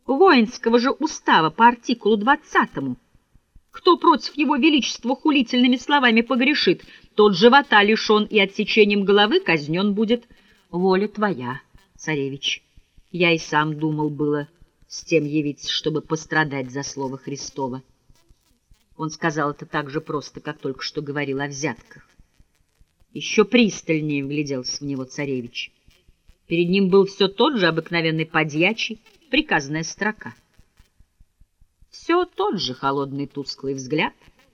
воинского же устава по артикулу 20. Кто против его величества хулительными словами погрешит, тот живота лишен и отсечением головы казнен будет. Воля твоя, царевич. Я и сам думал было с тем явиться, чтобы пострадать за слово Христово. Он сказал это так же просто, как только что говорил о взятках. Еще пристальнее вгляделся в него царевич. Перед ним был все тот же обыкновенный подьячий, приказная строка. Все тот же холодный тусклый взгляд,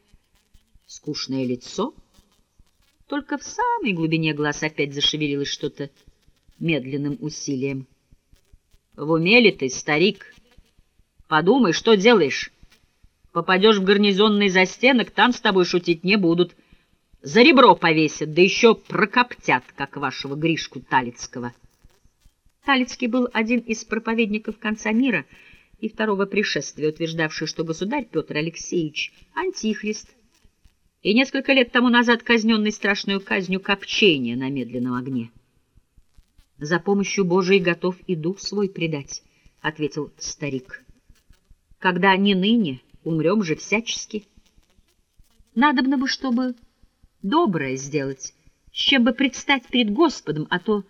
скучное лицо, только в самой глубине глаз опять зашевелилось что-то медленным усилием. В уме ли ты, старик? Подумай, что делаешь? Попадешь в гарнизонный застенок, там с тобой шутить не будут. За ребро повесят, да еще прокоптят, как вашего Гришку Талицкого. Талицкий был один из проповедников конца мира и второго пришествия, утверждавший, что государь Петр Алексеевич — антихрист, и несколько лет тому назад казненный страшную казнью копчения на медленном огне. «За помощью Божией готов и дух свой предать», — ответил старик. «Когда не ныне, умрем же всячески. Надобно бы, чтобы доброе сделать, с чем бы предстать перед Господом, а то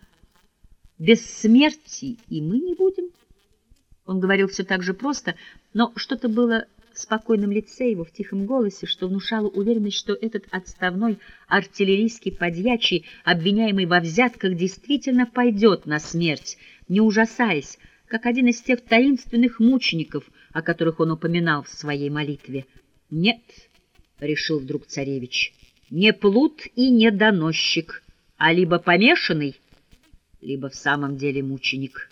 без смерти и мы не будем». Он говорил все так же просто, но что-то было в спокойном лице его, в тихом голосе, что внушало уверенность, что этот отставной артиллерийский подьячий, обвиняемый во взятках, действительно пойдет на смерть, не ужасаясь, как один из тех таинственных мучеников, о которых он упоминал в своей молитве. «Нет», — решил вдруг царевич, — «не плут и не доносчик, а либо помешанный, либо в самом деле мученик».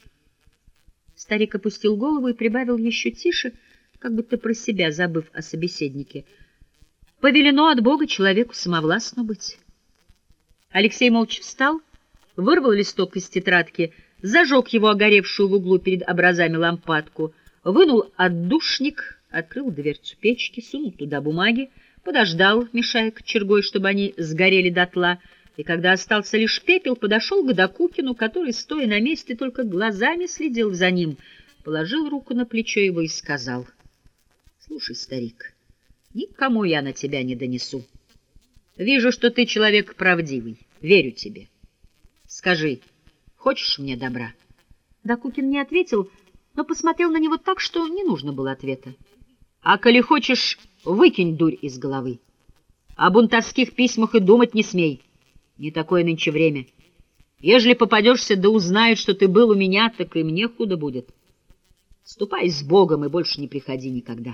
Старик опустил голову и прибавил еще тише, как будто про себя, забыв о собеседнике. «Повелено от Бога человеку самовластно быть». Алексей молча встал, вырвал листок из тетрадки, зажег его огоревшую в углу перед образами лампадку, вынул отдушник, открыл дверцу печки, сунул туда бумаги, подождал, мешая кочергой, чтобы они сгорели дотла, и когда остался лишь пепел, подошел к Докукину, который, стоя на месте, только глазами следил за ним, положил руку на плечо его и сказал: «Слушай, старик, никому я на тебя не донесу. Вижу, что ты человек правдивый, верю тебе. Скажи, хочешь мне добра?» Докукин не ответил, но посмотрел на него так, что не нужно было ответа. «А коли хочешь, выкинь дурь из головы. О бунтовских письмах и думать не смей. Не такое нынче время. Ежели попадешься, да узнают, что ты был у меня, так и мне худо будет. Ступай с Богом и больше не приходи никогда.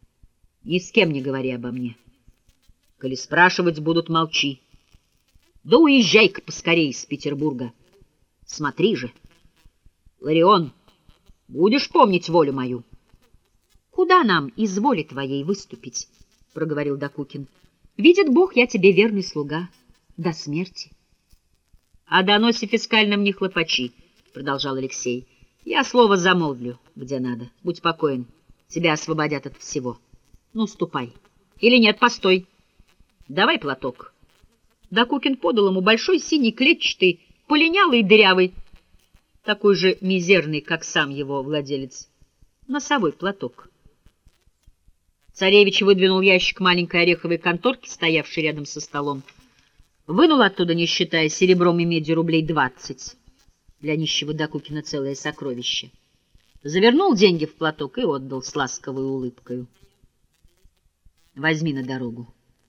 Ни с кем не говори обо мне. Коли спрашивать будут, молчи. Да уезжай-ка поскорей из Петербурга. Смотри же. Ларион, будешь помнить волю мою?» «Куда нам из воли твоей выступить?» — проговорил Докукин. «Видит Бог, я тебе верный слуга. До смерти». «О доносе фискальном не хлопачи», — продолжал Алексей. «Я слово замолвлю, где надо. Будь покоен, тебя освободят от всего. Ну, ступай. Или нет, постой. Давай платок». Докукин подал ему большой синий клетчатый, полинялый и дырявый, такой же мизерный, как сам его владелец, носовой платок. Царевич выдвинул ящик маленькой ореховой конторки, стоявшей рядом со столом, вынул оттуда, не считая, серебром и медью рублей 20. Для нищего Докукина целое сокровище. Завернул деньги в платок и отдал с ласковой улыбкою. «Возьми на дорогу.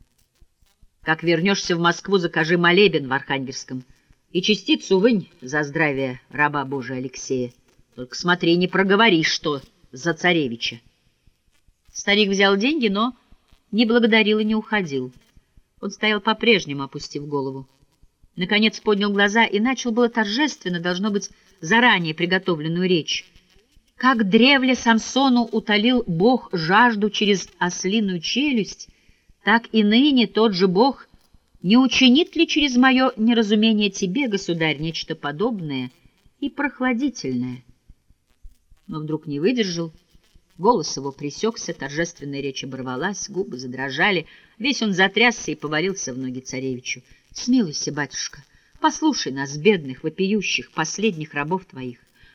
Как вернешься в Москву, закажи молебен в Архангельском и частицу вынь за здравие раба Божия Алексея. Только смотри, не проговори, что за царевича». Старик взял деньги, но не благодарил и не уходил. Он стоял по-прежнему, опустив голову. Наконец поднял глаза и начал было торжественно, должно быть, заранее приготовленную речь. «Как древле Самсону утолил Бог жажду через ослиную челюсть, так и ныне тот же Бог не учинит ли через мое неразумение тебе, государь, нечто подобное и прохладительное?» Но вдруг не выдержал. Голос его пресекся, торжественная речь оборвалась, губы задрожали, весь он затрясся и повалился в ноги царевичу. «Смилуйся, батюшка, послушай нас, бедных, вопиющих, последних рабов твоих.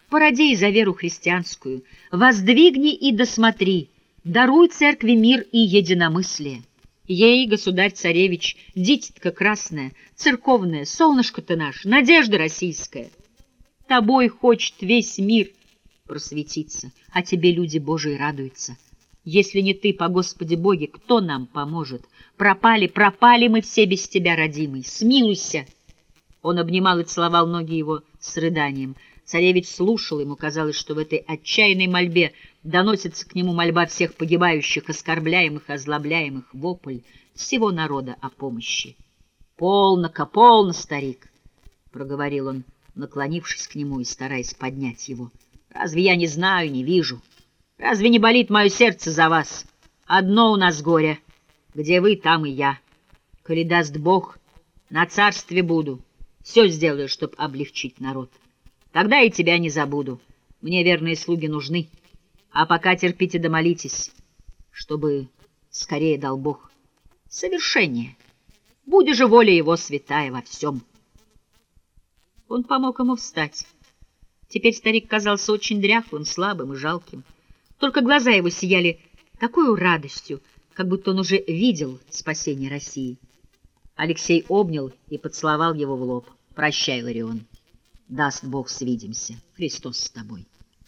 Породей за веру христианскую, воздвигни и досмотри, даруй церкви мир и единомыслие. Ей, государь-царевич, дитятка красная, церковная, солнышко ты наш, надежда российская. Тобой хочет весь мир просветиться, а тебе люди Божии радуются. Если не ты, по Господи Боге, кто нам поможет? Пропали, пропали мы все без тебя, родимый, смилуйся. Он обнимал и целовал ноги его с рыданием. Царевич слушал, ему казалось, что в этой отчаянной мольбе доносится к нему мольба всех погибающих, оскорбляемых, озлобляемых, вопль всего народа о помощи. «Полно-ка, полно, старик!» — проговорил он, наклонившись к нему и стараясь поднять его. «Разве я не знаю, не вижу? Разве не болит мое сердце за вас? Одно у нас горе. Где вы, там и я. Коли даст Бог, на царстве буду. Все сделаю, чтоб облегчить народ. Тогда и тебя не забуду. Мне верные слуги нужны. А пока терпите да молитесь, чтобы скорее дал Бог совершение. Будь же воля его святая во всем». Он помог ему встать. Теперь старик казался очень дряхлым, слабым и жалким. Только глаза его сияли такой радостью, как будто он уже видел спасение России. Алексей обнял и поцеловал его в лоб. «Прощай, Ларион. Даст Бог, свидимся. Христос с тобой».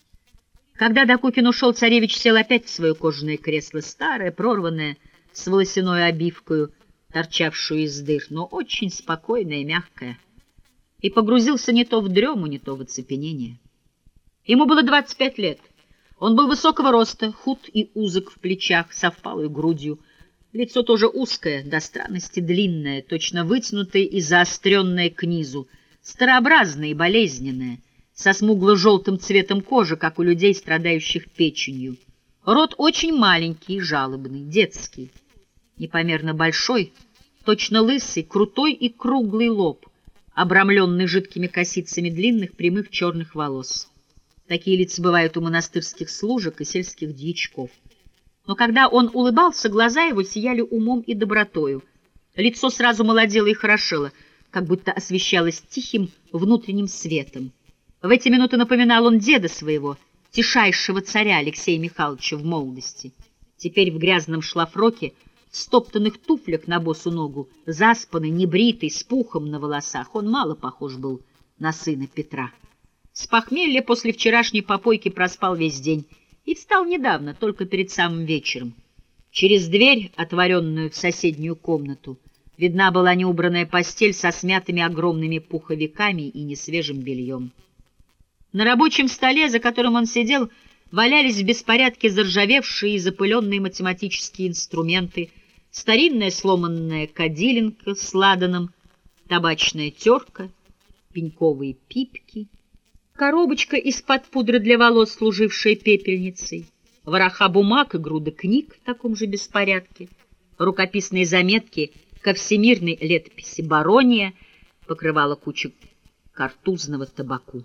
Когда Докукин ушел, царевич сел опять в свое кожаное кресло, старое, прорванное, с волосяной обивкою, торчавшую из дыр, но очень спокойное и мягкое, и погрузился не то в дрему, не то в оцепенение. Ему было 25 лет. Он был высокого роста, худ и узок в плечах, со впалой грудью. Лицо тоже узкое, до странности длинное, точно вытянутое и заостренное к низу, старообразное и болезненное, со смугло-желтым цветом кожи, как у людей, страдающих печенью. Рот очень маленький и жалобный, детский, непомерно большой, точно лысый, крутой и круглый лоб, обрамленный жидкими косицами длинных прямых черных волос. Такие лица бывают у монастырских служек и сельских дьячков. Но когда он улыбался, глаза его сияли умом и добротою. Лицо сразу молодело и хорошело, как будто освещалось тихим внутренним светом. В эти минуты напоминал он деда своего, тишайшего царя Алексея Михайловича в молодости. Теперь в грязном шлафроке, в стоптанных туфлях на босу ногу, заспанный, небритый, с пухом на волосах, он мало похож был на сына Петра. С похмелья после вчерашней попойки проспал весь день и встал недавно, только перед самым вечером. Через дверь, отворенную в соседнюю комнату, видна была неубранная постель со смятыми огромными пуховиками и несвежим бельем. На рабочем столе, за которым он сидел, валялись в беспорядке заржавевшие и запыленные математические инструменты, старинная сломанная кадиленка с ладаном, табачная терка, пеньковые пипки, коробочка из-под пудры для волос, служившая пепельницей, вороха бумаг и груда книг в таком же беспорядке, рукописные заметки ко всемирной летописи Барония, покрывала кучу картузного табаку.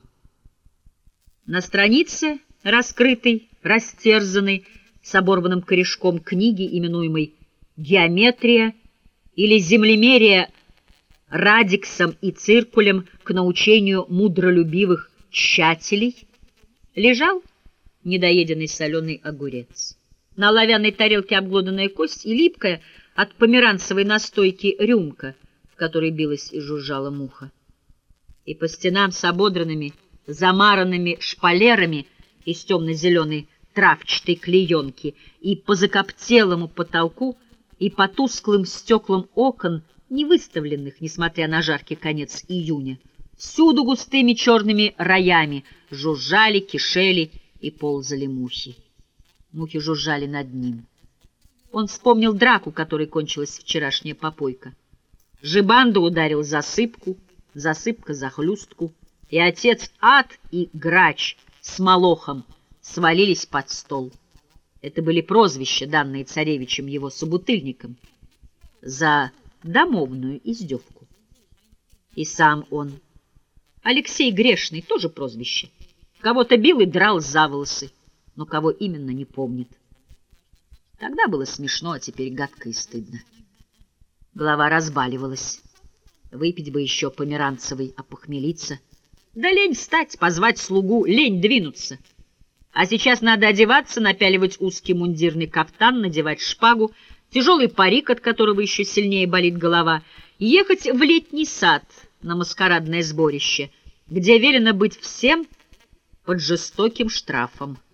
На странице, раскрытой, растерзанной, с оборванным корешком книги, именуемой «Геометрия» или «Землемерие радиксом и циркулем к научению мудролюбивых тщателей», лежал недоеденный соленый огурец. На оловянной тарелке обглоданная кость и липкая от померанцевой настойки рюмка, в которой билась и жужжала муха. И по стенам с ободранными, замаранными шпалерами из темно-зеленой травчатой клеенки, и по закоптелому потолку, и по тусклым стеклам окон, не выставленных, несмотря на жаркий конец июня, всюду густыми черными роями жужжали, кишели и ползали мухи. Мухи жужжали над ним. Он вспомнил драку, которой кончилась вчерашняя попойка. Жибанда ударил засыпку, засыпка за хлюстку, и отец Ад и Грач с Молохом свалились под стол. Это были прозвища, данные царевичем его собутыльникам, за домовную издевку. И сам он, Алексей Грешный, тоже прозвище. Кого-то бил и драл за волосы, но кого именно не помнит. Тогда было смешно, а теперь гадко и стыдно. Голова разбаливалась. Выпить бы еще померанцевой, опохмелиться. Да лень встать, позвать слугу, лень двинуться. А сейчас надо одеваться, напяливать узкий мундирный кафтан, надевать шпагу, тяжелый парик, от которого еще сильнее болит голова, и ехать в летний сад на маскарадное сборище, где велено быть всем под жестоким штрафом.